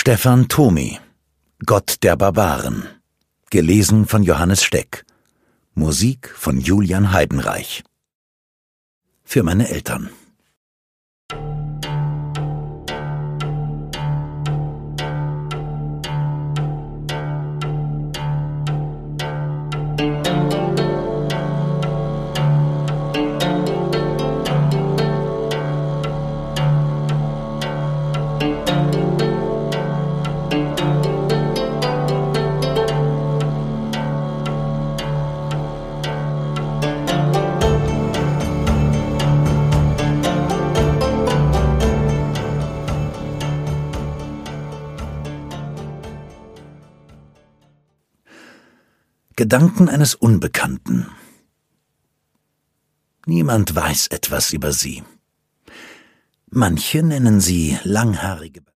Stefan Tomi, Gott der Barbaren. Gelesen von Johannes Steck. Musik von Julian Heidenreich. Für meine Eltern. Gedanken eines Unbekannten. Niemand weiß etwas über sie. Manche nennen sie langhaarige